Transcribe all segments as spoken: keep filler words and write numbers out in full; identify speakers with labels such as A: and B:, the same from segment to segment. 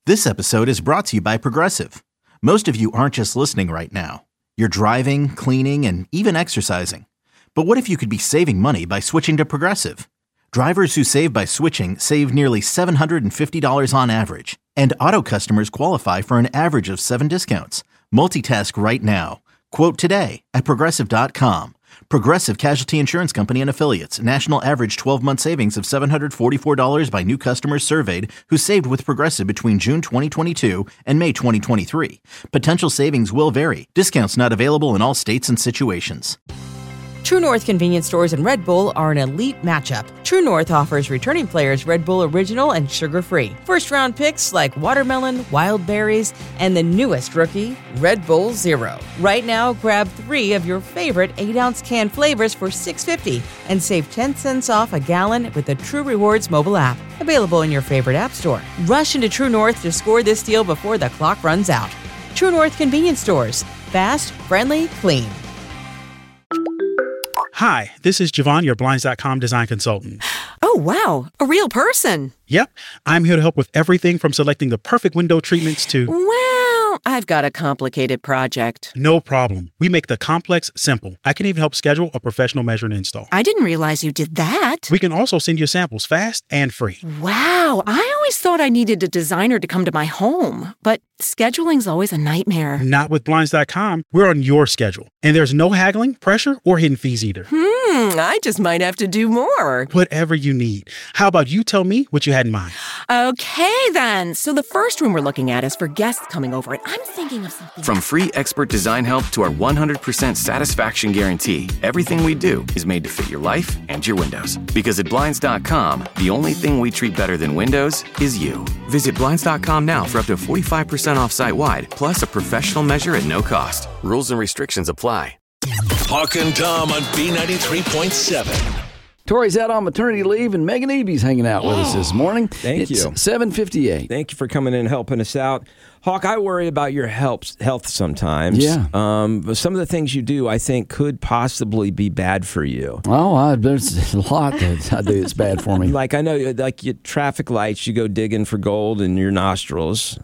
A: This episode is brought to you by Progressive. Most of you aren't just listening right now. You're driving, cleaning, and even exercising. But what if you could be saving money by switching to Progressive? Drivers who save by switching save nearly seven hundred fifty dollars on average. And auto customers qualify for an average of seven discounts. Multitask right now. Quote today at Progressive dot com. Progressive Casualty Insurance Company and Affiliates. National average twelve-month savings of seven hundred forty-four dollars by new customers surveyed who saved with Progressive between June twenty twenty-two and May twenty twenty-three. Potential savings will vary. Discounts not available in all states and situations.
B: True North convenience stores and Red Bull are an elite matchup. True North offers returning players Red Bull Original and sugar-free. First-round picks like watermelon, wild berries, and the newest rookie, Red Bull Zero. Right now, grab three of your favorite eight-ounce can flavors for six dollars and fifty cents and save ten cents off a gallon with the True Rewards mobile app. Available in your favorite app store. Rush into True North to score this deal before the clock runs out. True North convenience stores. Fast, friendly, clean.
C: Hi, this is Javon, your Blinds dot com design consultant.
D: Oh, wow. A real person.
C: Yep. I'm here to help with everything from selecting the perfect window treatments to...
D: Well, I've got a complicated project.
C: No problem. We make the complex simple. I can even help schedule a professional measure and install.
D: I didn't realize you did that.
C: We can also send you samples fast and free.
D: Wow. I always thought I needed a designer to come to my home, but scheduling's always a nightmare.
C: Not with Blinds dot com. We're on your schedule. And there's no haggling, pressure, or hidden fees either.
D: Hmm, I just might have to do more.
C: Whatever you need. How about you tell me what you had in mind?
D: Okay, then. So the first room we're looking at is for guests coming over, and I'm thinking of something...
E: From free expert design help to our one hundred percent satisfaction guarantee, everything we do is made to fit your life and your windows. Because at Blinds dot com, the only thing we treat better than windows is you. Visit Blinds dot com now for up to forty-five percent off site-wide, plus a professional measure at no cost. Rules and restrictions apply.
F: Hawk and Tom on B ninety-three point seven.
G: Tori's out on maternity leave, and Megan Eby's hanging out with us this morning.
H: Thank
G: it's
H: you.
G: seven fifty-eight.
H: Thank you for coming in and helping us out. Hawk, I worry about your health, health sometimes.
G: Yeah.
H: Um, but some of the things you do, I think, could possibly be bad for you.
G: Oh, I, there's a lot that I do that's bad for me.
H: Like, I know, like your traffic lights, you go digging for gold in your nostrils.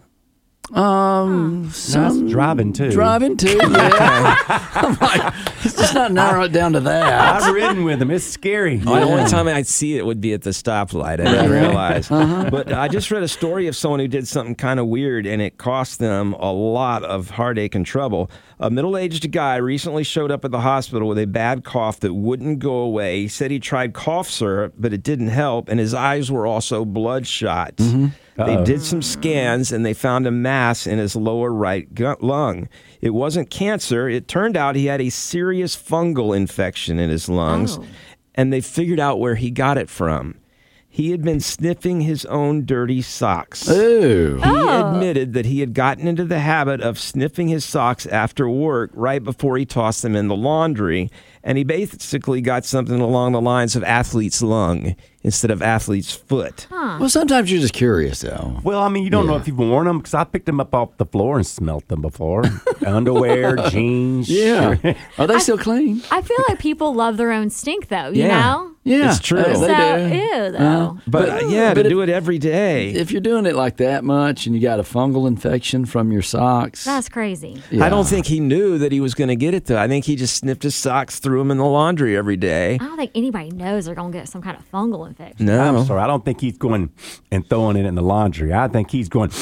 G: Um, some
I: That's driving too.
G: Driving too, yeah. I'm like, it's just not narrow it down to that.
I: I've ridden with them. It's scary.
H: The only time I'd see it would be at the stoplight. I didn't realize. Uh-huh. But I just read a story of someone who did something kind of weird, and it cost them a lot of heartache and trouble. A middle-aged guy recently showed up at the hospital with a bad cough that wouldn't go away. He said he tried cough syrup, but it didn't help, and his eyes were also bloodshot. Mm-hmm. They did some scans, and they found a mass in his lower right gut lung. It wasn't cancer. It turned out he had a serious fungal infection in his lungs, oh. and they figured out where he got it from. He had been sniffing his own dirty socks.
G: Ooh.
H: He
J: Oh.
H: admitted that he had gotten into the habit of sniffing his socks after work right before he tossed them in the laundry, and he basically got something along the lines of athlete's lung instead of athlete's foot.
J: Huh.
G: Well, sometimes you're just curious, though.
I: Well, I mean, you don't
G: Yeah.
I: know if you've worn them because I picked them up off the floor and smelt them before. Underwear, jeans.
G: Yeah. Are they still clean?
J: I feel like people love their own stink, though, you
H: Yeah.
J: know?
G: Yeah.
H: It's true.
G: Uh,
J: So,
G: they do.
J: ew, though.
G: Uh,
H: But, uh, yeah,
G: but
H: to
G: if-
H: do it every day.
G: If you're doing it like that much and you got a fungal infection from your socks.
J: That's crazy.
G: yeah.
H: I don't think he knew that he was going to get it, though. I think he just sniffed his socks, threw them in the laundry every day.
J: I don't think anybody knows they're going to get some kind of fungal infection.
H: No.
I: I'm sorry. I don't think he's going and throwing it in the laundry. I think he's going.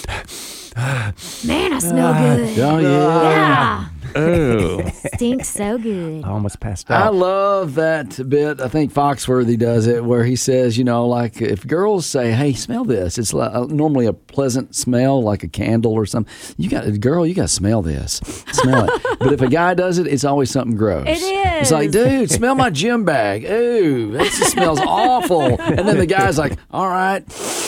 J: Man, I smell good.
G: Oh, yeah.
J: Yeah.
H: Oh.
J: Stinks so good.
I: I almost passed
G: I
I: out.
G: love that bit. I think Foxworthy does it where he says, you know, like if girls say, hey, smell this, it's like, uh, normally a pleasant smell like a candle or something. You got, girl, you got to smell this. Smell it. But if a guy does it, it's always something gross.
J: It is.
G: It's like, dude, smell my gym bag. Ooh, that just smells awful. And then the guy's like, all right.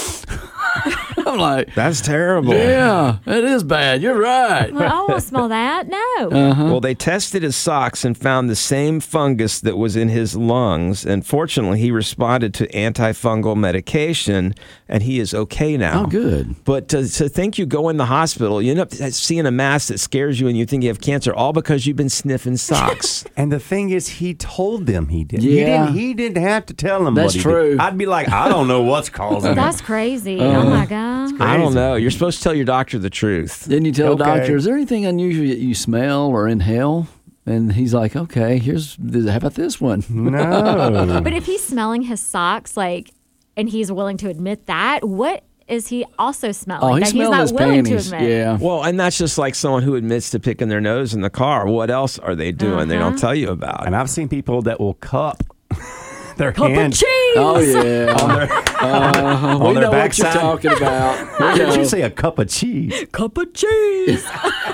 G: I'm like,
H: That's terrible.
G: yeah, it is bad. You're right.
J: Well, I won't smell that. No.
G: Uh-huh.
H: Well, they tested his socks and found the same fungus that was in his lungs. And fortunately, he responded to antifungal medication, and he is okay now.
G: Oh, good.
H: But to, to think you go in the hospital, you end up seeing a mass that scares you and you think you have cancer, all because you've been sniffing socks.
I: And the thing is, he told them he did.
G: Yeah.
I: He didn't, he didn't have to tell them
G: That's
I: what he
G: true.
I: did. I'd be like, I don't know what's causing it.
J: That's crazy.
G: Uh-huh.
J: Oh, my God. Uh-huh.
H: I don't know. You're supposed to tell your doctor the truth.
G: Then you tell the
I: Okay.
G: doctor, is there anything unusual that you smell or inhale? And he's like, okay, here's, how about this one?
I: No.
J: But if he's smelling his socks, like, and he's willing to admit that, what is he also smelling
G: Oh, he
J: that he's
G: smelled
J: not
G: his
J: willing
G: panties.
J: to admit?
G: Yeah.
H: Well, and that's just like someone who admits to picking their nose in the car. What else are they doing? They don't tell you about.
I: And I've seen people that will cup their
J: Cup of
I: hand
J: cheese.
G: Oh, yeah.
I: on their,
G: Uh, we
I: on their
G: know what you're
I: backside.
G: talking about. We
I: Did
G: know.
I: you say a cup of cheese?
J: Cup of cheese.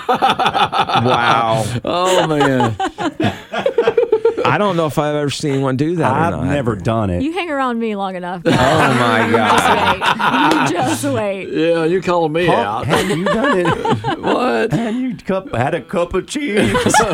H: Wow.
G: Oh, man.
H: I don't know if I've ever seen one do that or
I: I've
H: not.
I: never done it.
J: You hang around me long enough.
H: Oh, my God.
J: Just wait.
G: Yeah, you're calling me
I: Huh?
G: out.
I: Have you done it?
G: What?
I: And you cup, had a cup of cheese.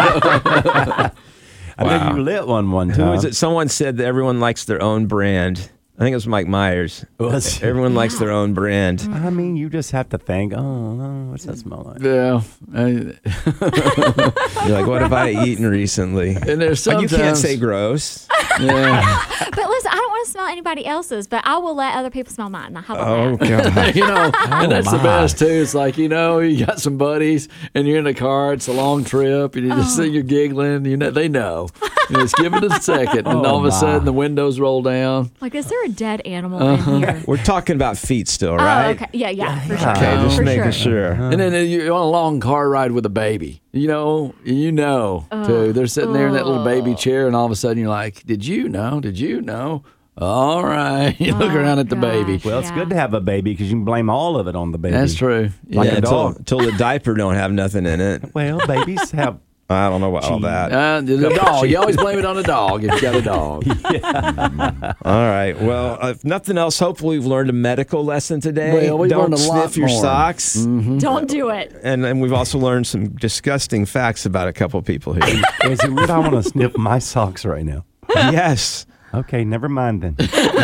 I: I
H: Wow.
I: think you lit one one time.
H: Who is it? Someone said that everyone likes their own brand. I think it was Mike Myers.
I: Was-
H: Everyone likes their own brand.
I: I mean, you just have to think, oh, no, what's that smell like?
G: Yeah. I-
H: You're like, what have I eaten recently?
G: And there's
H: But you can't
G: sometimes-
H: say gross.
G: yeah.
J: But listen, I don't want to smell anybody else's, but I will let other people smell mine. Now, how about
H: Oh,
J: that?
H: God.
G: You know, and that's the
I: my.
G: best too. It's like, you know, you got some buddies and you're in the car, it's a long trip, and you just see you're giggling, you know, they know. You just give it a second, and
I: Oh,
G: all of a
I: my.
G: sudden the windows roll down.
J: Like, is there a dead animal
G: Uh-huh.
J: in here?
H: We're talking about feet still, right?
J: Oh, okay. Yeah, yeah, for sure.
H: Okay, just
J: for
H: making
J: sure.
H: sure.
G: And then you're on a long car ride with a baby. You know, you know, too. They're sitting there in that little baby chair, and all of a sudden you're like, did you know? Did you know? All right. You look
J: Oh,
G: around at the baby.
J: gosh.
I: Well, it's
J: Yeah.
I: good to have a baby because you can blame all of it on the baby.
G: That's true.
I: Like
H: Yeah,
I: a
H: until,
I: dog.
H: until the diaper don't have nothing in it.
I: Well, babies have.
H: I don't know about all
I: Cheese.
H: that.
G: Uh, the dog. You always blame it on the dog if you got a dog.
H: All right. Well, if nothing else, hopefully we've learned a medical lesson today.
G: Well, we've
H: Don't
G: learned a
H: sniff
G: lot
H: your
G: more.
H: socks.
J: Don't do it.
H: And, and we've also learned some disgusting facts about a couple people here.
I: Is it weird? I want to sniff my socks right now.
H: Yes.
I: Okay, never mind then.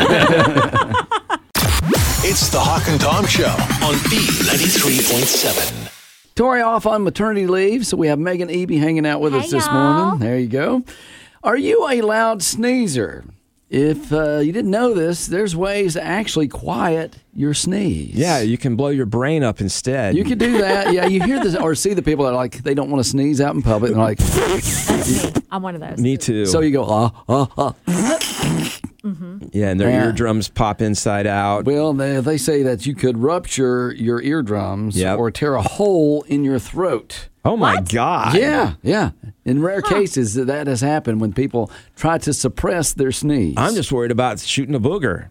F: It's the Hawk and Tom Show on B ninety-three point seven.
G: Tori off on maternity leave, so we have Megan Eby hanging out with
J: Hey,
G: us this
J: y'all.
G: morning. There you go. Are you a loud sneezer? If uh, you didn't know this, there's ways to actually quiet your sneeze.
H: Yeah, you can blow your brain up instead.
G: You can do that. Yeah, you hear this or see the people that are like, they don't want to sneeze out in public. And they're like,
J: That's me. I'm one of those.
H: Me too.
G: so you go, ah, ah, ah.
H: yeah, and their
G: Yeah.
H: eardrums pop inside out.
G: Well, they, they say that you could rupture your eardrums
H: Yep.
G: or tear a hole in your throat.
H: Oh my God.
G: Yeah, yeah. In rare cases, that has happened when people try to suppress their sneeze.
H: I'm just worried about shooting a booger.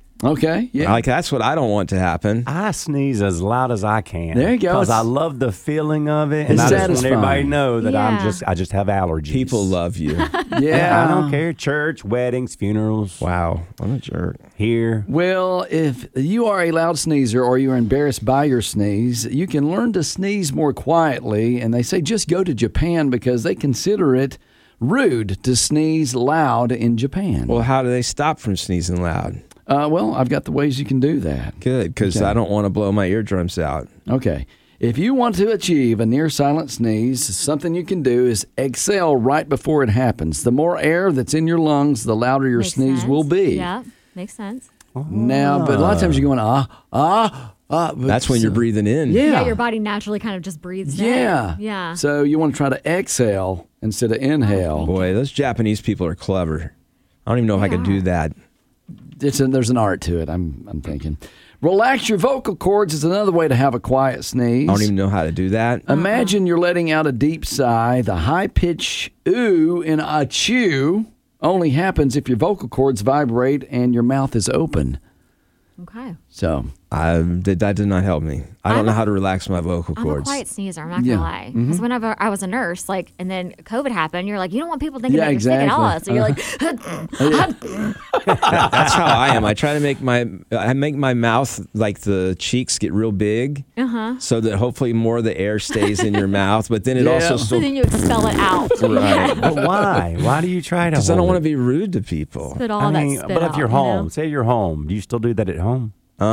G: okay. Yeah.
H: Like, that's what I don't want to happen.
I: I sneeze as loud as I can.
G: There you go.
I: Because I
G: It's-
I: love the feeling of it, and
G: It's
I: I just want
G: satisfying.
I: everybody to know that I'm
J: Yeah.
I: just I just have allergies.
H: People love you.
G: yeah.
I: I don't care. Church, weddings, funerals.
H: Wow. What a jerk.
I: Here.
G: Well, if you are a loud sneezer or you're embarrassed by your sneeze, you can learn to sneeze more quietly. And they say just go to Japan because they consider it rude to sneeze loud in Japan.
H: Well, how do they stop from sneezing loud?
G: Uh, well, I've got the ways you can do that.
H: Good, because
G: Okay.
H: I don't want to blow my eardrums out.
G: Okay. If you want to achieve a near silent sneeze, something you can do is exhale right before it happens. The more air that's in your lungs, the louder your
J: Makes
G: sneeze
J: sense.
G: will be.
J: Yeah, makes sense.
G: Now, but a lot of times you're going, ah, ah, ah. but-
H: That's when you're breathing in.
G: Yeah.
J: Yeah, your body naturally kind of just breathes in.
G: Yeah.
J: Yeah.
G: So you want to try to exhale instead of inhale.
H: Boy, those Japanese people are clever. I don't even know if I could do that.
G: It's a, there's an art to it, I'm I'm thinking. Relax your vocal cords is another way to have a quiet sneeze.
H: I don't even know how to do that.
G: Imagine you're letting out a deep sigh. The high pitch ooh in a chew only happens if your vocal cords vibrate and your mouth is open.
J: Okay.
G: So
H: I did that did not help me. I don't
J: I'm
H: know
J: a-
H: how to relax my vocal
J: I'm a
H: cords.
J: quiet sneezer. I'm not
G: Yeah.
J: gonna lie. Because whenever I was a nurse, like, and then COVID happened, you're like, you don't want people thinking
G: Yeah,
J: that you're sick at all.
G: exactly.
J: So you're like,
H: That's how I am. I try to make my I make my mouth like the cheeks get real big,
J: uh-huh.
H: so that hopefully more of the air stays in your mouth. But then it
G: Yeah.
H: also
J: So
H: still
J: then you expel it out.
H: right
I: But why? Why do you try to?
H: because I don't
I: hold
H: want to
I: it?
H: be rude to people.
J: Spit all
I: I mean,
J: that spit
I: but if
J: out,
I: you're
J: you know?
I: home, say you're home, do you still do that at home?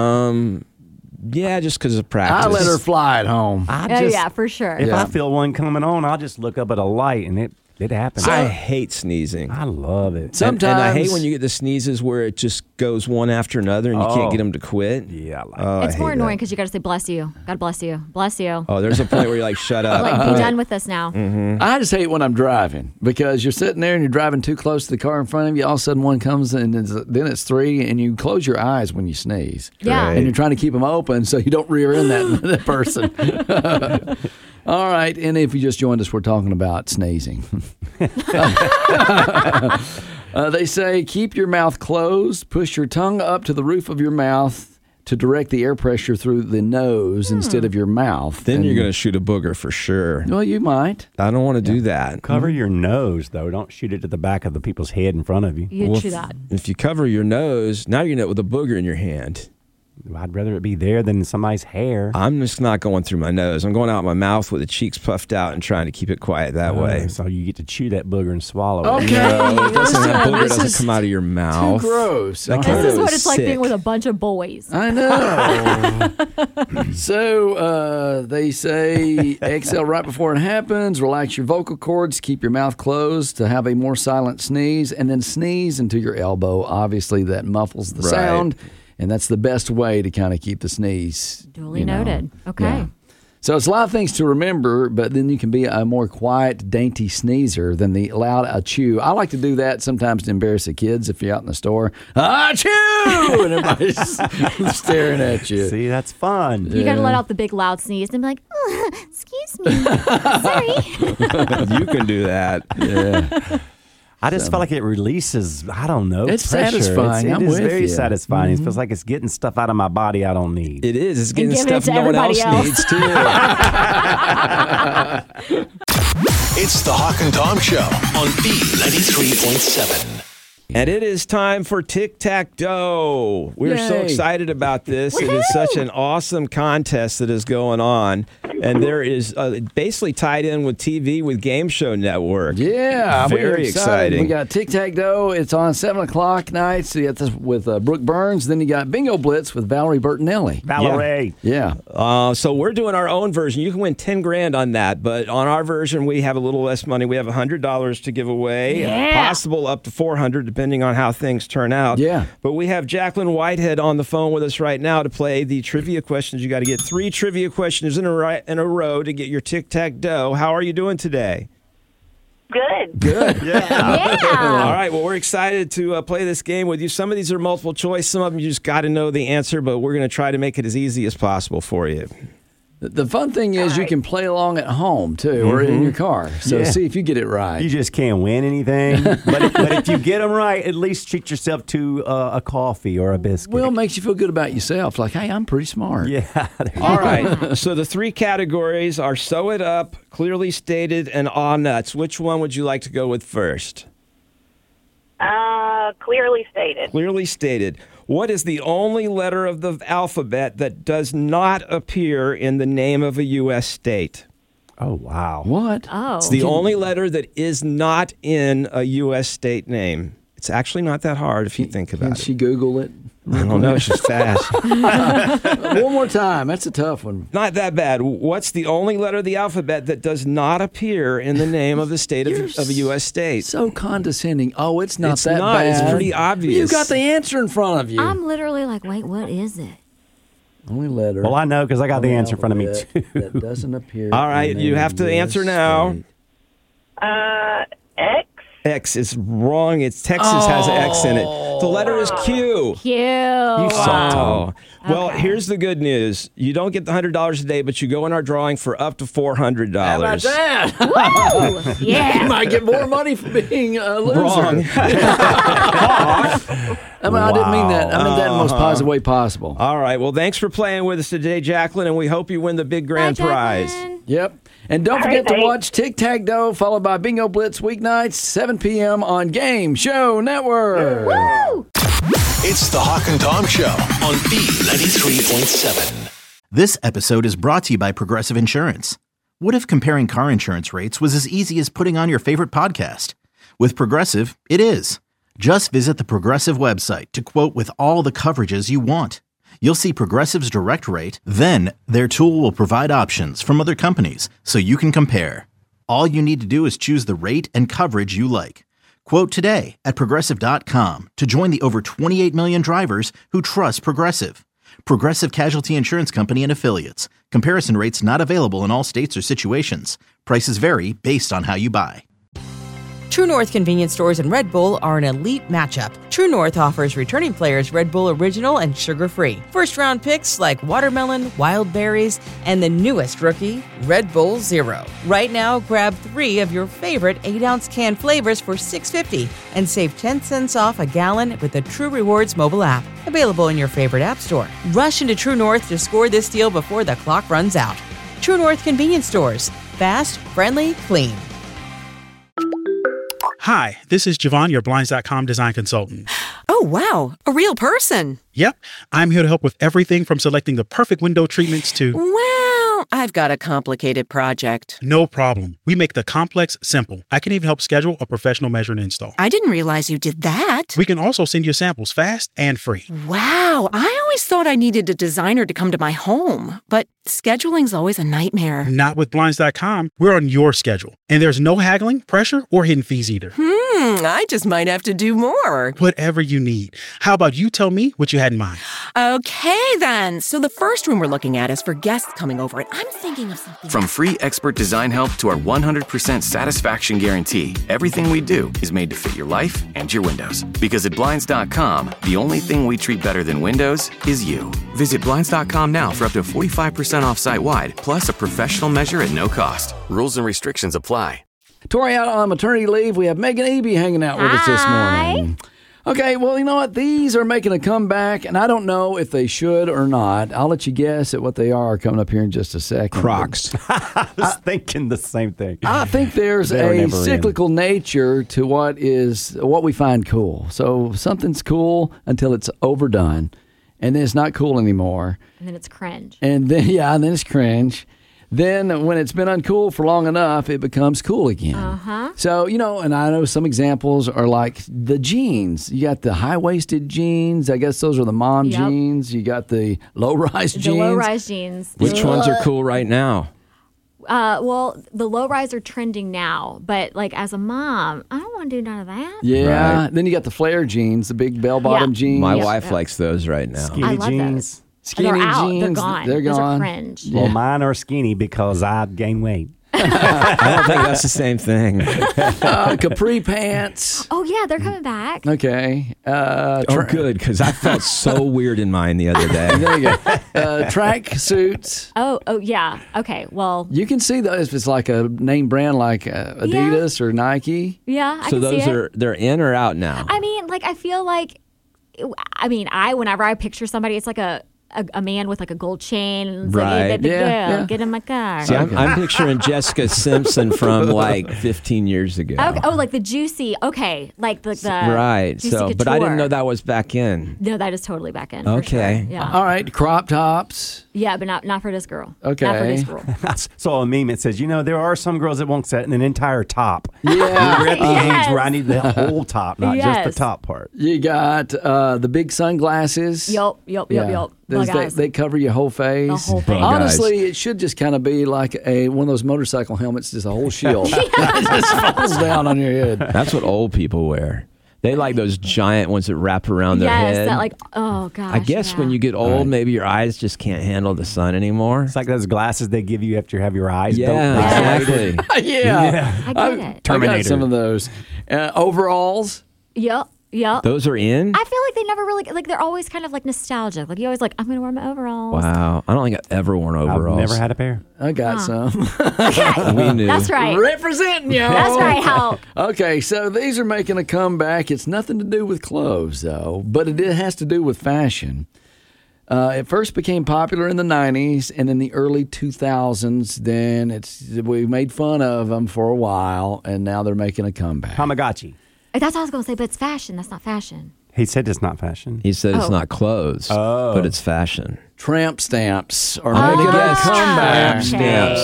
H: Um, yeah, just because of practice.
G: I let her fly at home.
I: I
J: Oh,
I: just,
J: yeah, for sure.
I: If
G: Yeah.
I: I feel one coming on, I'll just look up at a light and it It happens.
H: I hate sneezing.
I: I love it.
H: And, and I hate when you get the sneezes where it just goes one after another and you
I: Oh.
H: can't get them to quit.
I: Yeah, I like
H: oh,
J: It's
H: I
J: more
H: hate
J: annoying
H: that.
J: because you got to say, bless you. God bless you. Bless you.
H: Oh, there's a point where you're like, shut up.
J: Like, be done with this now.
H: Mm-hmm.
G: I just hate when I'm driving because you're sitting there and you're driving too close to the car in front of you. All of a sudden, one comes and it's, then it's three, and you close your eyes when you sneeze.
J: Yeah.
G: And you're trying to keep them open so you don't rear end that, that person. All right. And if you just joined us, we're talking about sneezing. uh, they say keep your mouth closed, push your tongue up to the roof of your mouth to direct the air pressure through the nose
J: Hmm.
G: instead of your mouth.
H: Then
G: And-
H: you're going to shoot a booger for sure.
G: Well, you might.
H: I don't want to do that.
I: Cover your nose, though. Don't shoot it to the back of the people's head in front of you.
J: You
H: Well,
J: do
H: if-
J: that.
H: If you cover your nose, now you're going to end up with a booger in your hand.
I: I'd rather it be there than somebody's hair.
H: I'm just not going through my nose. I'm going out my mouth with the cheeks puffed out and trying to keep it quiet that
I: Oh,
H: way.
I: So you get to chew that booger and swallow it.
G: Okay.
H: No, it doesn't, that booger
G: This
H: doesn't
G: is
H: come out of your mouth.
G: Too gross.
H: That
G: All
H: kind
J: This
H: of
J: is what
H: is
J: it's like
H: sick.
J: being with a bunch of boys.
G: I know. so uh, they say exhale right before it happens, relax your vocal cords, keep your mouth closed to have a more silent sneeze, and then sneeze into your elbow. Obviously, that muffles the
H: Right.
G: sound, and that's the best way to kind of keep the sneeze.
J: Duly
G: you know.
J: noted. Okay.
G: Yeah. So it's a lot of things to remember, but then you can be a more quiet, dainty sneezer than the loud achoo. I like to do that sometimes to embarrass the kids if you're out in the store. Achoo! And everybody's staring at you.
I: See, that's fun.
J: You got to let out the big loud sneeze and be like, "Ugh, excuse me. Sorry.
H: You can do that.
G: Yeah.
I: I just feel like it releases, I don't know,
G: It's
I: pressure.
G: satisfying.
I: It's,
G: I'm
I: it is
G: with
I: very
G: you.
I: satisfying. It feels like it's getting stuff out of my body I don't need.
H: It is. It's getting
J: giving it
H: stuff
J: to
H: no one else,
J: everybody else.
H: needs too.
F: It's the Hawk and Tom Show on B ninety-three point seven.
H: And it is time for Tic-Tac-Toe. We're so
G: Yay.
H: excited about this. It is such an awesome contest that is going on. And there is uh, basically tied in with T V with Game Show Network.
G: Yeah, we're
H: Very
G: excited.
H: exciting.
G: We got Tic Tac Toe. It's on seven o'clock nights. So you got this with uh, Brooke Burns. Then you got Bingo Blitz with Valerie Bertinelli.
I: Valerie.
G: Yeah.
H: Uh, so we're doing our own version. You can win ten grand on that, but on our version, we have a little less money. We have one hundred dollars to give away,
J: Yeah.
H: possible up to four hundred dollars, depending on how things turn out.
G: Yeah.
H: But we have Jacqueline Whitehead on the phone with us right now to play the trivia questions. You got to get three trivia questions in a, ri- in a row to get your Tic-Tac-Toe. How are you doing today?
K: Good.
G: Good.
J: Yeah.
H: All right. Well, we're excited to uh, play this game with you. Some of these are multiple choice. Some of them you just got to know the answer, but we're going to try to make it as easy as possible for you.
G: The fun thing is you can play along at home, too, or in your car. So
I: Yeah.
G: see if you get it right.
I: You just can't win anything. but, if, but if you get them right, at least treat yourself to uh, a coffee or a biscuit.
G: Well, it makes you feel good about yourself. Like, hey, I'm pretty smart.
I: yeah.
H: All right. So the three categories are Sew It Up, Clearly Stated, and Aw Nuts. Which one would you like to go with first?
K: Uh, clearly stated.
H: Clearly Stated. What is the only letter of the alphabet that does not appear in the name of a U S state?
I: Oh, wow.
G: What?
J: Oh.
H: It's the only letter that is not in a U S state name. It's actually not that hard if you think
G: Can
H: about
G: she
H: it.
G: Google it?
H: I don't know. She's fast.
G: One more time. That's a tough one.
H: Not that bad. What's the only letter of the alphabet that does not appear in the name of the state of,
G: You're
H: of a U S state?
G: So condescending. Oh, it's not
H: It's
G: that
H: not.
G: bad.
H: It's pretty obvious.
G: You've got the answer in front of you.
J: I'm literally like, wait, what is it?
G: Only letter.
I: Well, I know because I got the answer in front of me,
G: alphabet
I: too.
G: That doesn't appear.
H: All right,
G: in
H: you
G: a
H: have to
G: U S
H: answer now.
G: state.
K: Uh, X.
H: X is wrong. It's Texas has an X in it. The letter is Q.
J: Cute.
H: Wow. Well,
J: Okay.
H: here's the good news. You don't get the one hundred dollars today, but you go in our drawing for up to four hundred
G: How about
H: dollars.
G: that?
J: Woo!
G: You
J: Yeah.
G: might get more money for being a loser.
H: Wrong.
G: I mean, I didn't mean that. I meant that in the most
H: Uh-huh.
G: positive way possible.
H: All right. Well, thanks for playing with us today, Jacqueline, and we hope you win the big grand
J: Bye,
H: prize.
J: Jacqueline.
G: Yep. And don't
K: All
G: forget
K: right,
G: to
K: thanks.
G: watch Tic Tac Toe, followed by Bingo Blitz weeknights, seven p.m. on Game Show Network.
J: Woo!
F: It's the Hawk and Tom Show on B ninety-three point seven.
A: This episode is brought to you by Progressive Insurance. What if comparing car insurance rates was as easy as putting on your favorite podcast? With Progressive, it is. Just visit the Progressive website to quote with all the coverages you want. You'll see Progressive's direct rate, then their tool will provide options from other companies so you can compare. All you need to do is choose the rate and coverage you like. Quote today at Progressive dot com to join the over twenty-eight million drivers who trust Progressive. Progressive Casualty Insurance Company and Affiliates. Comparison rates not available in all states or situations. Prices vary based on how you buy.
B: True North convenience stores and Red Bull are an elite matchup. True North offers returning players Red Bull Original and sugar-free. First-round picks like watermelon, wild berries, and the newest rookie, Red Bull Zero. Right now, grab three of your favorite eight ounce can flavors for six dollars and fifty cents and save ten cents off a gallon with the True Rewards mobile app. Available in your favorite app store. Rush into True North to score this deal before the clock runs out. True North convenience stores. Fast, friendly, clean.
C: Hi, this is Javon, your Blinds dot com design consultant.
L: Oh, wow. A real person.
C: Yep, I'm here to help with everything from selecting the perfect window treatments to...
L: Well, I've got a complicated project.
C: No problem. We make the complex simple. I can even help schedule a professional measure and install.
L: I didn't realize you did that.
C: We can also send you samples fast and free.
L: Wow, I always thought I needed a designer to come to my home, but scheduling's always a nightmare.
C: Not with Blinds dot com. We're on your schedule. And there's no haggling, pressure, or hidden fees either.
L: Hmm, I just might have to do more.
C: Whatever you need. How about you tell me what you had in mind?
L: Okay, then. So the first room we're looking at is for guests coming over, and I'm thinking of something.
E: From free expert design help to our one hundred percent satisfaction guarantee, everything we do is made to fit your life and your windows. Because at Blinds dot com, the only thing we treat better than windows is you. Visit Blinds dot com now for up to forty-five percent off site-wide, plus a professional measure at no cost. Rules and restrictions apply.
G: Tori out on maternity leave. We have Megan Eby hanging out with us this morning. Okay, well, you know what? These are making a comeback, and I don't know if they should or not. I'll let you guess at what they are coming up here in just a second.
I: Crocs. I was I, thinking the same thing.
G: I think there's a cyclical in. nature to what is what we find cool. So something's cool until it's overdone, and then it's not cool anymore.
J: And then it's cringe.
G: And then, yeah, and then it's cringe. Then when it's been uncool for long enough, it becomes cool again.
J: Uh-huh.
G: So, you know, and I know some examples are like the jeans. You got the high-waisted jeans. I guess those are the mom
J: Yep.
G: jeans. You got the low-rise
J: The
G: jeans.
J: low-rise jeans.
H: Which ones are cool right now?
J: Uh, well, the low-rise are trending now, but like as a mom, I don't want to do none of that.
G: Yeah.
H: Right.
G: Then you got the flare jeans, the big bell-bottom
J: Yeah.
G: jeans.
H: My
J: Yep.
H: wife
J: Yep.
H: likes those right now.
I: Skinny
J: I love
I: jeans.
J: those.
G: Skinny
J: They're out.
G: jeans.
J: They're gone.
G: They're
J: Those
G: gone.
J: are cringe.
I: Well, mine are skinny because I gain weight.
H: I don't think that's the same thing.
G: uh, capri pants.
J: Oh yeah, they're coming back.
G: Okay. Uh,
H: Oh,
G: tra-
H: good, because I felt so weird in mine the other day.
G: There you go. Uh, track suits.
J: Oh, oh yeah. Okay. Well,
G: You can see those if it's like a name brand like uh, Adidas or Nike.
J: yeah. I
H: So
J: can see
H: those
J: it.
H: are they're in or out now?
J: I mean, like I feel like, I mean, I whenever I picture somebody, it's like a. A, a man with like a gold chain, and it's
H: Right.
J: like, hey, baby
G: Yeah,
J: girl,
G: yeah.
J: get in my car.
H: See, I'm, I'm picturing Jessica Simpson from like fifteen years ago.
J: Okay. Oh, like the juicy. Okay, like the, the
H: Right.
J: Juicy
H: So, but I
J: Couture.
H: didn't know that was back in.
J: No, that is totally back in. for
H: Okay.
J: sure. Yeah.
G: All right. Crop tops.
J: Yeah, but not not for this girl.
G: Okay.
J: Not for this girl.
I: I saw a meme that says, you know, there are some girls that won't set in an entire top.
G: Yeah.
I: We're at the
J: Yes.
I: age where I need the whole top, not just
J: Yes.
I: the top part.
G: You got uh, the big sunglasses.
J: Yup. Yup. Yup. Yup.
G: Those-
J: Bug
G: They,
J: eyes.
G: they cover your whole face.
J: The whole thing.
G: Honestly, it should just kind of be like a one of those motorcycle helmets, just a whole shield. It just falls down on your head.
H: That's what old people wear. They like those giant ones that wrap around their
J: yes,
H: head.
J: that like oh gosh.
H: I guess
J: yeah.
H: when you get old, maybe your eyes just can't handle the sun anymore.
I: It's like those glasses they give you after you have your eyes
H: Yeah,
I: built.
H: exactly.
G: yeah.
J: I get
G: I,
J: it.
G: I got
I: Terminator.
G: some of those. Uh, overalls.
J: Yup. Yup.
H: Those are in?
J: I feel like they never really like they're always kind of like nostalgic. Like you always like I'm gonna wear my overalls.
H: Wow. I don't think I've ever worn overalls.
I: I've never had a pair.
G: I got
J: Huh.
G: some.
H: We knew.
J: That's right.
G: Representing y'all.
J: That's right. How
G: Okay, so these are making a comeback. It's nothing to do with clothes, though, but it has to do with fashion. Uh, it first became popular in the nineties and in the early two thousands. Then it's we made fun of them for a while, and now they're making a comeback.
I: Tamagotchi.
J: that's what I was gonna say, but it's fashion. That's not fashion.
I: He said it's not fashion.
H: He said it's
J: Oh.
H: not clothes,
I: Oh.
H: but it's fashion.
G: Tramp stamps are
J: Oh,
G: making a
H: guess.
G: comeback.
H: Tramp stamps.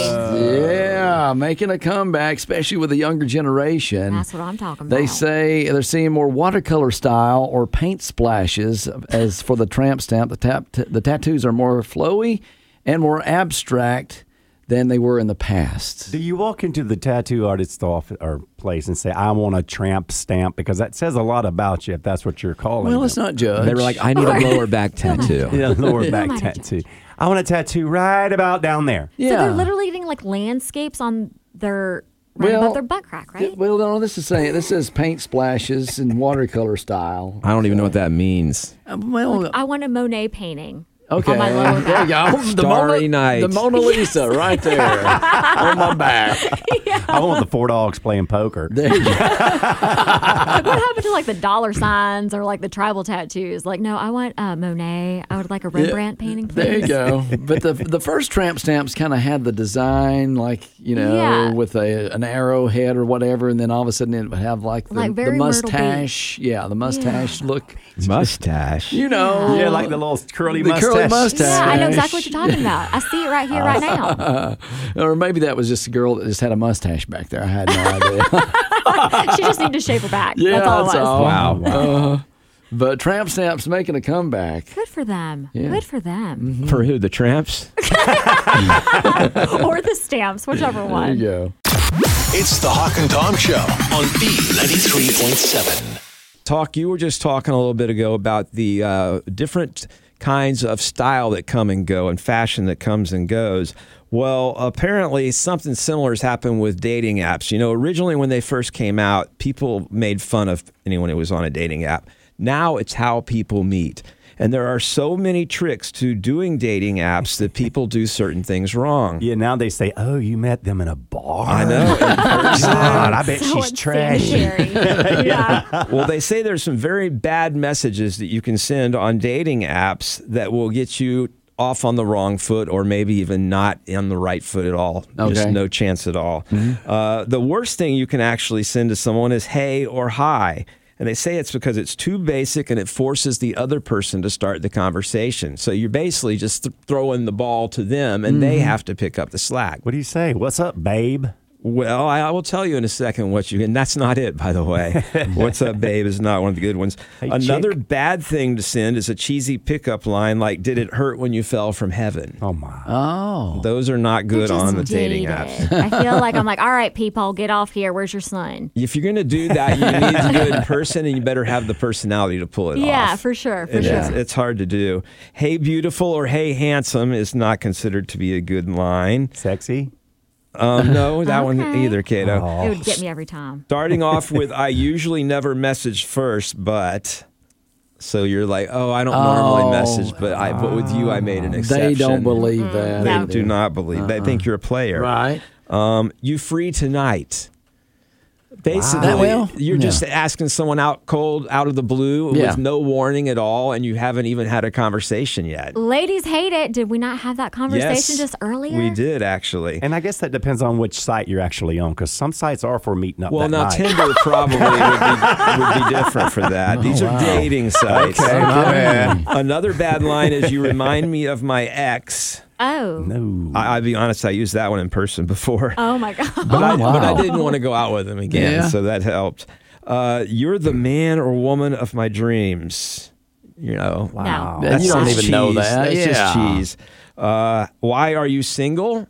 G: Yeah, making a comeback, especially with the younger generation.
J: That's what I'm talking about.
G: They say they're seeing more watercolor style or paint splashes as for the tramp stamp. The, tap, t- the tattoos are more flowy and more abstract than they were in the past.
I: Do you walk into the tattoo artist's office or place and say, I want a tramp stamp? Because that says a lot about you if that's what you're calling
G: Well,
I: them.
G: let's not judge.
H: They were like, I need a lower back tattoo.
I: Yeah, lower back tattoo. I want a tattoo right about down there.
J: So they're literally getting like landscapes on their right
G: Well,
J: above their butt crack, right?
G: Well, no, this is saying this says paint splashes in watercolor style.
H: I don't even know what that means.
G: Uh, well,
J: Like, I want a Monet painting.
G: Okay,
J: On my lower
G: there you
J: back.
G: go. The
H: Starry
G: Mona,
H: Night.
G: The Mona Lisa right there on my back.
I: I want the four dogs playing poker.
G: There you go.
J: Like, what happened to like the dollar signs or like the tribal tattoos? Like, no, I want uh, Monet. I would like a Rembrandt painting. Please.
G: There you go. But the the first tramp stamps kind of had the design, like you know,
J: Yeah.
G: with a an arrowhead or whatever, and then all of a sudden it would have like the,
J: Like
G: the
J: very Myrtle
G: mustache. Yeah, the mustache look.
H: Mustache.
G: You know,
I: Yeah, like the little curly
G: the
I: mustache.
G: curly mustache.
J: Yeah, I know exactly what you're talking about. I see it right here, right now.
G: Or maybe that was just a girl that just had a mustache back there. I had no idea.
J: She just needed to shave her back.
G: Yeah,
J: that's all it was.
G: Wow. Uh, but tramp stamps making a comeback.
J: Good for them.
G: Yeah.
J: Good for them.
H: For who? The tramps?
J: Or the stamps, whichever one.
G: There you go.
F: It's the Hawk and Tom Show on B ninety-three point seven.
H: Talk, you were just talking a little bit ago about the uh, different kinds of style that come and go and fashion that comes and goes. Well, apparently something similar has happened with dating apps. You know, originally when they first came out, people made fun of anyone who was on a dating app. Now it's how people meet. And there are so many tricks to doing dating apps that people do certain things wrong.
I: Yeah, now they say, oh, you met them in a bar.
H: I know.
I: God, I bet
J: So
I: she's trashy.
J: unsanitary. Yeah.
H: Well, they say there's some very bad messages that you can send on dating apps that will get you off on the wrong foot or maybe even not on the right foot at all.
G: Okay.
H: Just no chance at all. Mm-hmm. Uh, the worst thing you can actually send to someone is hey or hi. And they say it's because it's too basic and it forces the other person to start the conversation. So you're basically just th- throwing the ball to them and mm-hmm. they have to pick up the slack.
I: What do you say? What's up, babe?
H: Well, I, I will tell you in a second what you, and that's not it, by the way. What's up, babe, is not one of the good ones.
I: Hey,
H: Another
I: chick.
H: bad thing to send is a cheesy pickup line like, did it hurt when you fell from heaven?
I: Oh, my.
G: Oh.
H: Those are not good
J: Just
H: on the
J: dated.
H: dating apps.
J: I feel like I'm like, all right, people, get off here. Where's your son?
H: If you're going to do that, you need to do it in person, and you better have the personality to pull it off.
J: Yeah, for sure, for
H: And
J: sure.
H: It's, it's hard to do. Hey, beautiful or hey, handsome is not considered to be a good line.
I: Sexy?
H: Um, no, that one
J: Okay.
H: either, Kato.
I: Oh.
J: It would get me every time.
H: Starting off with, I usually never message first, but. So you're like, oh, I don't normally
G: Oh.
H: message, but I, but with you, I made an exception.
G: They don't believe that.
H: They
J: No.
H: do not believe. They think you're a player.
G: Right.
H: Um, you free tonight? Basically,
G: That well?
H: you're
G: Yeah.
H: just asking someone out cold, out of the blue,
G: Yeah.
H: with no warning at all, and you haven't even had a conversation yet.
J: Ladies hate it. Did we not have that conversation
H: Yes,
J: just earlier?
H: we did actually.
I: And I guess that depends on which site you're actually on, because some sites are for meeting up
H: Well,
I: that
H: now
I: night.
H: Tinder probably would be, would be different for that. These are dating sites.
I: Okay, my bad.
H: Another bad line is you remind me of my ex.
J: Oh.
I: No.
H: I, I'll be honest, I used that one in person before.
J: Oh, my God.
H: But, I,
G: wow.
H: but I didn't want to go out with him again,
G: Yeah.
H: so that helped. Uh, you're the man or woman of my dreams. You know,
I: Wow.
J: No.
G: You don't
H: just
G: even know
H: cheese.
G: that.
H: That's
G: Yeah.
H: just cheese. Uh, why are you single?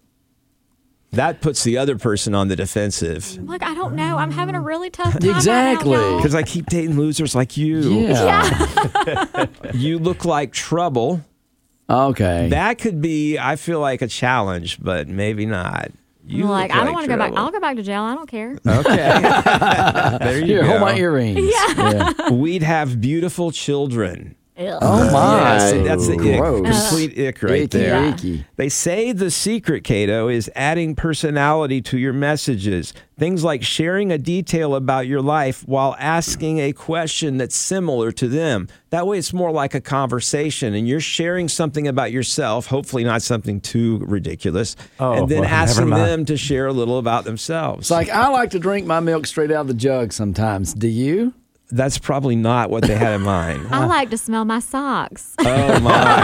H: That puts the other person on the defensive.
J: I'm like, I don't know. I'm having a really tough time.
G: Exactly.
J: Right now, y'all.
H: Because I keep dating losers like you.
G: Yeah.
H: You look like trouble.
G: Okay.
H: That could be, I feel like, a challenge, but maybe not. You
J: I'm like,
H: look
J: I don't want to go back.
H: trouble.
J: I'll go back to jail. I don't care.
H: Okay. There you
G: Here,
H: go.
G: hold my earrings. Yeah.
H: We'd have beautiful children.
J: Ugh.
G: Oh my.
H: Yeah, see, that's the ick.
G: Gross.
H: Complete ick right
G: Icky,
H: there.
G: icky.
H: They say the secret, Kato, is adding personality to your messages. Things like sharing a detail about your life while asking a question that's similar to them. That way it's more like a conversation and you're sharing something about yourself, hopefully not something too ridiculous,
I: Oh,
H: and then
I: well, never
H: asking
I: mind.
H: them to share a little about themselves.
G: It's like, I like to drink my milk straight out of the jug sometimes. Do you?
H: That's probably not what they had in mind.
J: I like to smell my socks.
H: Oh,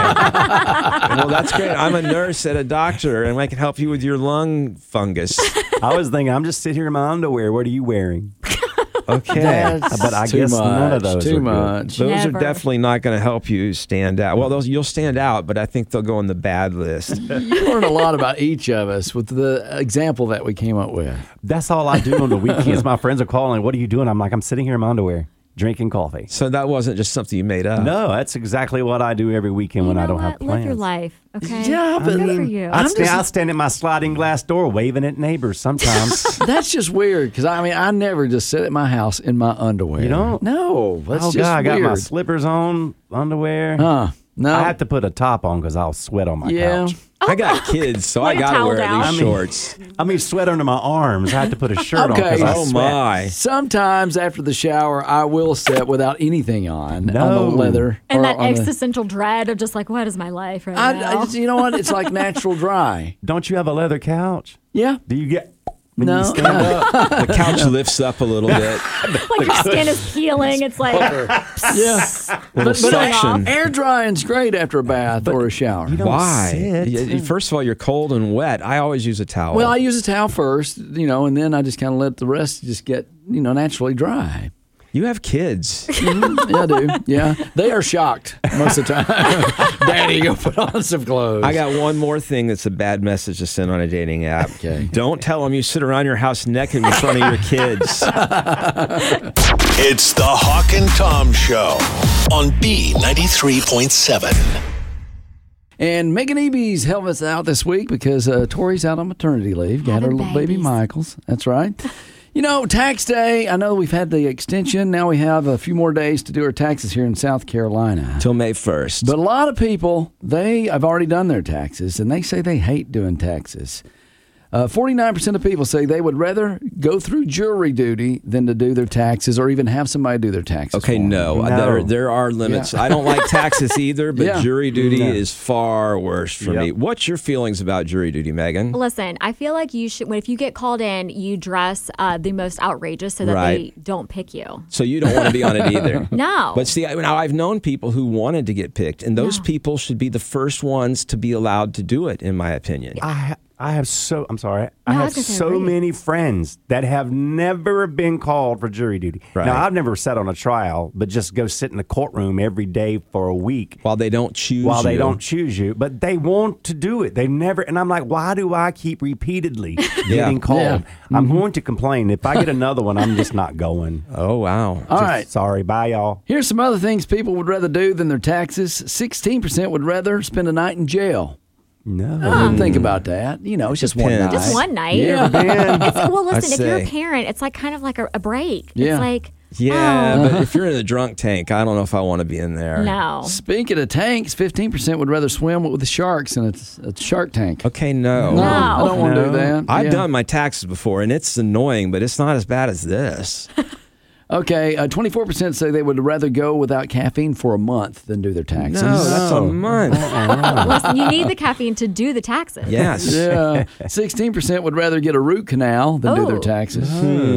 H: my. Well, that's great. I'm a nurse and a doctor, and I can help you with your lung fungus.
I: I was thinking, I'm just sitting here in my underwear. What are you wearing?
H: Okay.
G: That's
I: But I
G: too
I: guess
G: much,
I: none of those
G: too
I: are good.
G: much.
H: Those
J: Never.
H: are definitely not going to help you stand out. Well, those you'll stand out, but I think they'll go on the bad list.
G: You learn a lot about each of us with the example that we came up with.
I: That's all I do on the weekends. My friends are calling. What are you doing? I'm like, I'm sitting here in my underwear, drinking coffee.
H: So that wasn't just something you made up.
I: No, that's exactly what I do every weekend
J: You
I: when
J: know
I: I don't
J: what?
I: have plans.
J: Live your life, okay?
G: Yeah, but
J: Good for you.
I: I
G: I'm
I: stand,
G: just-
I: I stand at my sliding glass door waving at neighbors sometimes.
G: That's just weird because I mean I never just sit at my house in my underwear.
I: You don't?
G: No, that's
I: oh,
G: just
I: God, I got
G: weird.
I: my slippers on, underwear.
G: Huh? No.
I: I have to put a top on because I'll sweat on my
G: Yeah.
I: couch.
H: I got kids, so
J: Like
H: I
J: a
H: got to
J: towel
H: wear
J: down?
H: these
I: I mean-
H: shorts.
I: I mean, sweat under my arms. I have to put a shirt
G: Okay.
I: on because I
H: Oh,
I: sweat.
H: my.
G: Sometimes after the shower, I will sit without anything on on
I: No.
G: the leather.
J: And
G: or
J: that
G: on the-
J: existential dread of just like, what is my life right
G: I,
J: now?
G: I, you know what? It's like natural dry.
I: Don't you have a leather couch?
G: Yeah.
I: Do you get when
G: No.
I: you stand up?
H: The couch lifts up a little bit.
J: like your skin is peeling. It's like,
G: Yeah.
H: Little
G: But, but
H: suction.
G: air drying's great after a bath or a shower.
I: You don't
H: Why?
I: sit.
H: Yeah, First of all, you're cold and wet. I always use a towel.
G: Well, I use a towel first, you know, and then I just kind of let the rest just get, you know, naturally dry.
H: you have kids.
G: Mhm. Yeah, I do. Yeah. They are shocked most of the time. Daddy, go put on some clothes.
H: I got one more thing that's a bad message to send on a dating app.
G: Okay.
H: Don't tell them you sit around your house naked in front of your kids.
F: It's the Hawk and Tom Show on B ninety-three point seven.
G: And Megan Eby's helping us out this week because uh, Tori's out on maternity leave. Got her
J: Having
G: little baby
J: babies.
G: Michaels. That's right. You know, tax day, I know we've had the extension. Now we have a few more days to do our taxes here in South Carolina.
H: Till May first.
G: But a lot of people, they have already done their taxes, and they say they hate doing taxes. Uh, forty-nine percent of people say they would rather go through jury duty than to do their taxes or even have somebody do their taxes.
H: Okay,
G: for them.
H: no,
I: No.
H: There, there are limits.
G: Yeah.
H: I don't like taxes either, but
G: Yeah.
H: jury duty
I: No.
H: is far worse for
I: Yep.
H: me. What's your feelings about jury duty, Megan?
J: listen, I feel like you should, if you get called in, you dress uh, the most outrageous so that
H: Right.
J: they don't pick you.
H: So you don't want to be on it either.
J: No.
H: But see, I- now I've known people who wanted to get picked, and those
J: No.
H: people should be the first ones to be allowed to do it, in my opinion.
I: I ha- I have so I'm sorry. I
J: No, I
I: have
J: was gonna say,
I: so
J: read.
I: many friends that have never been called for jury duty.
H: Right.
I: Now I've never sat on a trial, but just go sit in the courtroom every day for a week
H: While they don't choose
I: while they
H: you.
I: don't choose you. But they want to do it. They've never and I'm like, why do I keep repeatedly getting called?
G: Yeah.
I: I'm going to complain. If I get another one, I'm just not going.
H: Oh, wow.
G: All
I: Just
G: right.
I: Sorry. Bye y'all.
G: Here's some other things people would rather do than their taxes. sixteen percent would rather spend a night in jail.
I: No.
G: Think about that. You know, it's just one
H: Depends.
G: night.
J: Just one night.
G: Yeah.
J: It's, well, listen, if you're a
H: say.
J: parent, it's like kind of like a, a break.
G: Yeah.
J: It's like,
H: Yeah,
J: oh,
H: but if you're in the drunk tank, I don't know if I want to be in there.
J: no.
G: Speaking of tanks, fifteen percent would rather swim with the sharks in a, a shark tank.
H: Okay, no.
G: No, I don't want to do that.
H: I've
G: Yeah.
H: done my taxes before, and it's annoying, but it's not as bad as this.
G: Okay, uh, twenty-four percent say they would rather go without caffeine for a month than do their taxes.
H: No, that's a month.
J: Listen, you need the caffeine to do the taxes.
H: Yes.
G: Yeah, sixteen percent would rather get a root canal than do their
J: Oh.
G: taxes.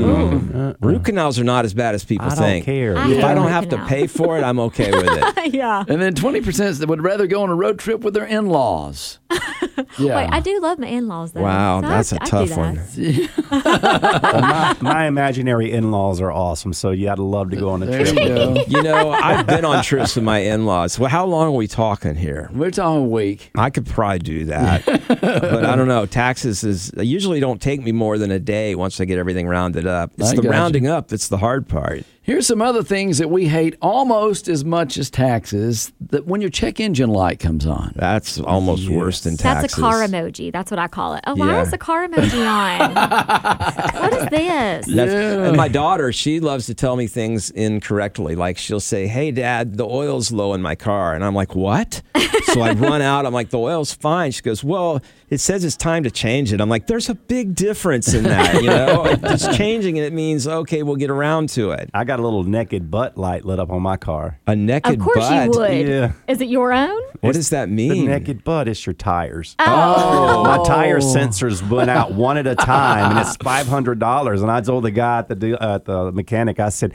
H: Root canals are not as bad as people
I: I don't
H: think.
I: care.
J: I
H: If
J: hate
H: I don't
J: root
H: have to
J: canal.
H: pay for it, I'm okay with it.
J: yeah.
G: And then twenty percent that would rather go on a road trip with their in-laws. Yeah.
J: Wait, I do love my in-laws though.
H: Wow,
J: So
H: that's
J: I'd-
H: a
J: I'd
H: tough
J: do
H: one.
J: that.
I: my, my imaginary in-laws are awesome, so yeah, I'd love to go on a
G: There
I: trip.
G: you go.
H: You know, I've been on trips with my in-laws. Well, how long are we talking here?
G: We're talking a week.
H: I could probably do that, but I don't know. Taxes is they usually don't take me more than a day once I get everything rounded up. It's
G: I
H: the
G: gotcha.
H: rounding up that's the hard part.
G: Here's some other things that we hate almost as much as taxes. That when your check engine light comes on.
H: That's almost worse than
J: That's
H: taxes.
J: a car emoji. That's what I call it. Oh, why
H: Yeah.
J: is the car emoji on? What is this?
H: That's, and my daughter, she loves to tell me things incorrectly. Like she'll say, "Hey, Dad, the oil's low in my car," and I'm like, "What?" So I run out. I'm like, "The oil's fine." She goes, "Well, it says it's time to change it." I'm like, "There's a big difference in that, you know. It's changing, and it means okay, we'll get around to it."
I: I got a little naked butt light lit up on my car.
H: A naked
J: Of course
H: butt.
J: you would.
I: Yeah.
J: Is it your own?
H: What does that
I: The
H: mean?
I: naked butt is your tires.
J: Oh.
I: My tire sensors went out one at a time, and it's five hundred dollars. And I told the guy at the de- uh, at the mechanic, I said,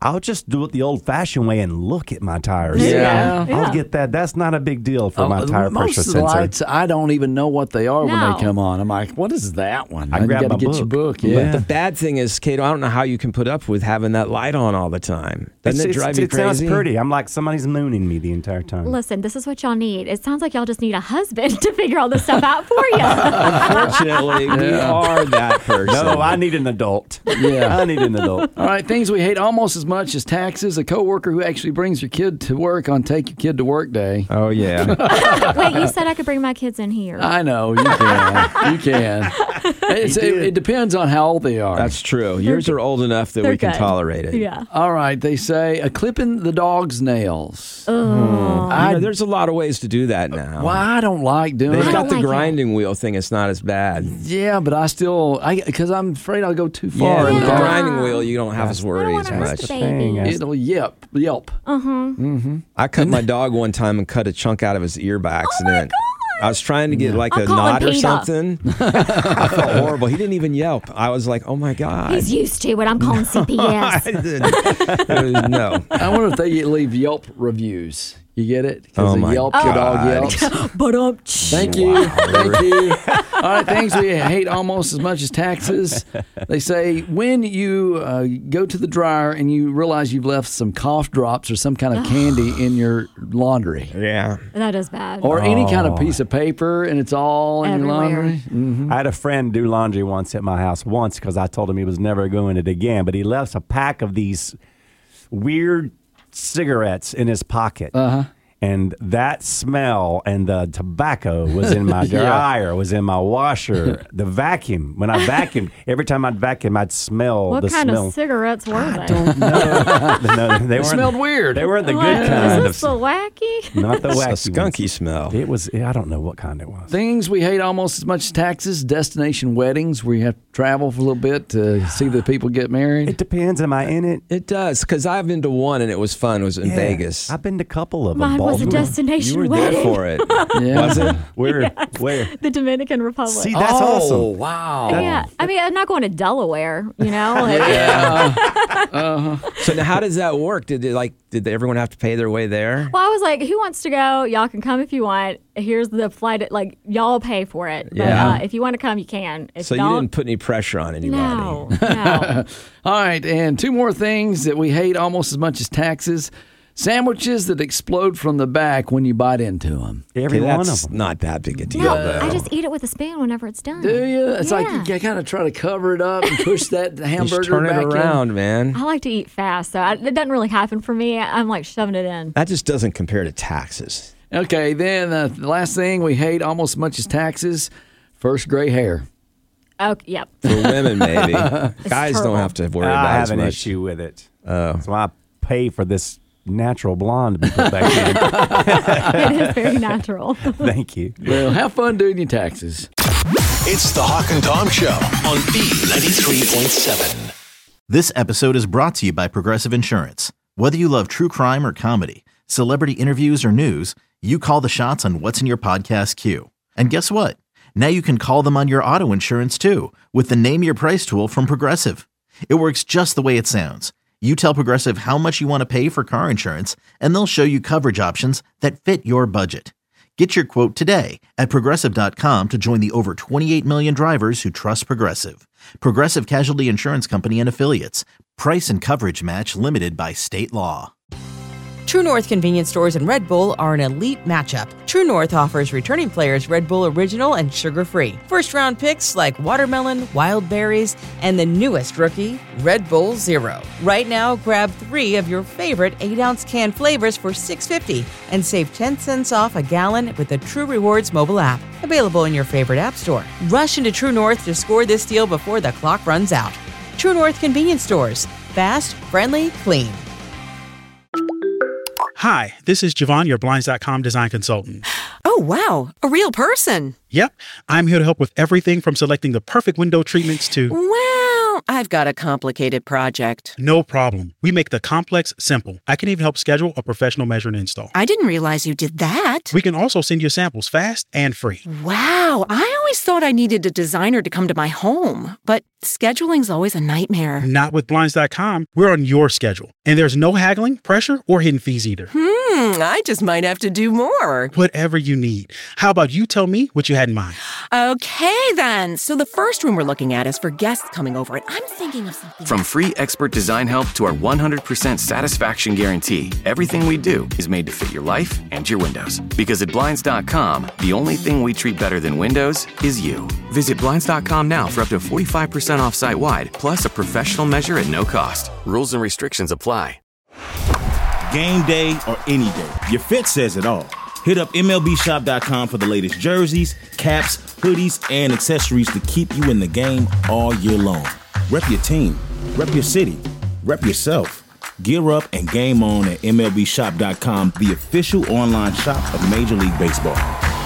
I: I'll just do it the old-fashioned way and look at my tires.
G: Yeah.
I: I'll get that. That's not a big deal for
G: Oh,
I: my tire
G: most
I: pressure
G: of the
I: sensor.
G: lights, I don't even know what they are when
J: No.
G: they come on. I'm like, what is that one?
I: I
G: And
I: grab
G: you got
I: my
G: to get your
I: book.
G: book. Yeah.
H: The bad thing is, Kato, I don't know how you can put up with having that light on all the time. Doesn't
I: It's-
H: it
I: it's-
H: drive you
I: it sounds
H: crazy?
I: pretty. I'm like somebody's mooning me the entire time.
J: Listen, this is what y'all need. It sounds like y'all just need a husband to figure all this stuff out for you.
H: Unfortunately, we
G: Yeah.
H: are that person.
I: No, I need an adult.
G: Yeah.
I: I need an adult.
G: All right, things we hate almost as much as taxes. A coworker who actually brings your kid to work on Take Your Kid to Work Day.
H: Oh, yeah.
J: Wait, you said I could bring my kids in here.
G: I know, you can. You can. It's, it, it depends on how old they are.
H: That's true. Yours are old enough that
J: They're
H: we can
J: good.
H: tolerate it.
J: Yeah.
G: All right, they say a clipping the dog's nails.
J: Oh.
H: You know, there's a lot of ways to do that now.
G: Well, I don't like doing
H: They've
G: it.
H: got the
J: like it.
H: grinding wheel thing. It's not as bad.
G: Yeah, but I still, I because I'm afraid I'll go too
H: Yeah,
G: far.
H: with
G: in
H: the
G: the dog.
H: grinding wheel, you don't have to
J: I
H: worry
J: don't
H: as
J: want to hurt
H: much.
J: the
I: thing,
J: baby.
I: yeah.
G: It'll yelp, yelp.
J: Uh-huh.
H: I cut my dog one time and cut a chunk out of his ear by accident. I was trying to get like
J: I'll
H: a
J: call him
H: knot or
J: PETA.
H: something. I felt horrible. He didn't even yelp. I was like, oh my God.
J: He's used to it. I'm calling C P
H: I
J: S.
H: didn't. No.
G: I wonder if they leave Yelp reviews. You get it? Because
H: Oh
G: the
H: my
G: Yelp, the dog
H: God.
G: yelps.
J: But um,
G: Thank you. Thank you. All right, things we hate almost as much as taxes. They say when you uh, go to the dryer and you realize you've left some cough drops or some kind of candy in your laundry.
H: Yeah.
J: that is bad.
G: Or any kind of
I: Oh.
G: piece of paper and it's all in your
J: Everywhere.
G: laundry. Mm-hmm.
I: I had a friend do laundry once at my house once because I told him he was never doing it again, but he left a pack of these weird cigarettes in his pocket.
G: Uh-huh.
I: And that smell and the tobacco was in my
G: Yeah.
I: dryer, was in my washer. The vacuum, when I vacuumed, every time I'd vacuum, I'd smell
J: what
I: the
J: kind
I: smell.
J: of cigarettes were they?
I: no, they
G: It
I: weren't,
G: smelled weird.
I: They weren't the
J: What?
I: good kind
J: Is this the
I: of,
J: wacky?
I: not the
H: It's
I: wacky
H: a skunky
I: ones.
H: smell.
I: It was, I don't know what kind it was.
G: Things we hate almost as much as taxes. Destination weddings where you have to travel for a little bit to see the people get married.
I: It depends. Am I in it?
H: It does, because I've been to one and it was fun. It was in
I: Yeah.
H: Vegas.
I: I've been to a couple of them.
J: Mine was a
I: Baltimore.
J: destination
H: You were
J: wedding.
H: there for it.
G: Yeah.
H: Was it?
I: Where?
J: Yes.
I: Where?
J: The Dominican Republic.
I: See, that's
G: oh,
I: awesome.
G: wow.
J: yeah, I mean, I'm not going to Delaware, you know. Like,
G: Yeah.
H: So now, how does that work? Did it, like did everyone have to pay their way there?
J: Well, I was like, who wants to go? Y'all can come if you want. Here's the flight. Like, y'all pay for it. But
H: Yeah.
J: uh, if you want to come, you can. If
H: So you
J: don't,
H: didn't put any pressure on anybody.
J: no, no.
G: All right, and two more things that we hate almost as much as taxes. Sandwiches that explode from the back when you bite into them.
I: Every
H: Okay,
I: one of
H: that's
I: them.
H: not that big a deal,
J: No,
H: though.
J: I just eat it with a spoon whenever it's done.
G: Do you? It's
J: Yeah.
G: like you kind of try to cover it up and push that
H: You
G: hamburger
H: just turn
G: back
H: it around, man.
J: I like to eat fast, so I, it doesn't really happen for me. I'm like shoving it in.
H: That just doesn't compare to taxes.
G: in. Okay, then uh, the last thing we hate almost as much as taxes, first gray hair.
J: Oh, yep.
H: For women, maybe. Guys
J: terrible.
H: don't have to worry
I: I
H: about
I: have
H: as
I: an
H: much.
I: issue with it.
H: Oh.
I: That's why I pay for this natural blonde to be put back
J: It is very natural.
I: in. Thank you.
G: Well, have fun doing your taxes.
F: It's the Hawk and Tom Show on B ninety-three point seven.
A: This episode is brought to you by Progressive Insurance. Whether you love true crime or comedy, celebrity interviews or news, you call the shots on what's in your podcast queue. And guess what? Now you can call them on your auto insurance too with the Name Your Price tool from Progressive. It works just the way it sounds. You tell Progressive how much you want to pay for car insurance, and they'll show you coverage options that fit your budget. Get your quote today at Progressive dot com to join the over twenty-eight million drivers who trust Progressive. Progressive Casualty Insurance Company and Affiliates. Price and coverage match limited by state law.
B: True North convenience stores and Red Bull are an elite matchup. True North offers returning players Red Bull Original and sugar-free. First-round picks like watermelon, wild berries, and the newest rookie, Red Bull Zero. Right now, grab three of your favorite eight-ounce can flavors for six dollars and fifty cents and save ten cents off a gallon with the True Rewards mobile app. Available in your favorite app store. Rush into True North to score this deal before the clock runs out. True North convenience stores. Fast, friendly, clean.
C: Hi, this is Javon, your Blinds dot com design consultant.
L: Oh, wow. A real person.
C: Yep, I'm here to help with everything from selecting the perfect window treatments to...
L: Well, I've got a complicated project.
C: No problem. We make the complex simple. I can even help schedule a professional measure and install.
L: I didn't realize you did that.
C: We can also send you samples fast and free.
L: Wow, I always thought I needed a designer to come to my home, but scheduling's always a nightmare.
C: Not with Blinds dot com. We're on your schedule, and there's no haggling, pressure, or hidden fees either.
L: Hmm, I just might have to do more.
C: Whatever you need. How about you tell me what you had in mind?
L: Okay, then. So the first room we're looking at is for guests coming over, and I'm thinking of something.
E: From free expert design help to our one hundred percent satisfaction guarantee, everything we do is made to fit your life and your windows. Because at Blinds dot com, the only thing we treat better than windows is you. Visit Blinds dot com now for up to forty-five percent off site-wide, plus a professional measure at no cost. Rules and restrictions apply.
M: Game day or any day, your fit says it all. Hit up M L B shop dot com for the latest jerseys, caps, hoodies, and accessories to keep you in the game all year long. Rep your team, rep your city, rep yourself. Gear up and game on at M L B shop dot com, the official online shop of Major League Baseball.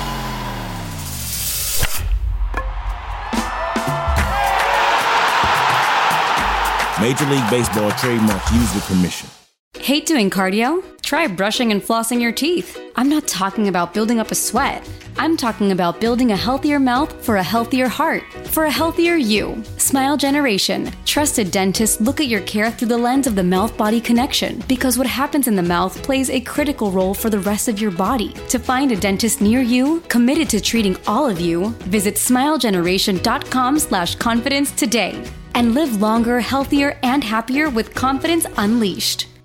M: Major League Baseball trademark used with permission.
N: Hate doing cardio? Try brushing and flossing your teeth. I'm not talking about building up a sweat. I'm talking about building a healthier mouth for a healthier heart, for a healthier you. Smile Generation. Trusted dentists look at your care through the lens of the mouth-body connection, because what happens in the mouth plays a critical role for the rest of your body. To find a dentist near you, committed to treating all of you, visit smile generation dot com slash confidence today. And live longer, healthier, and happier with confidence unleashed.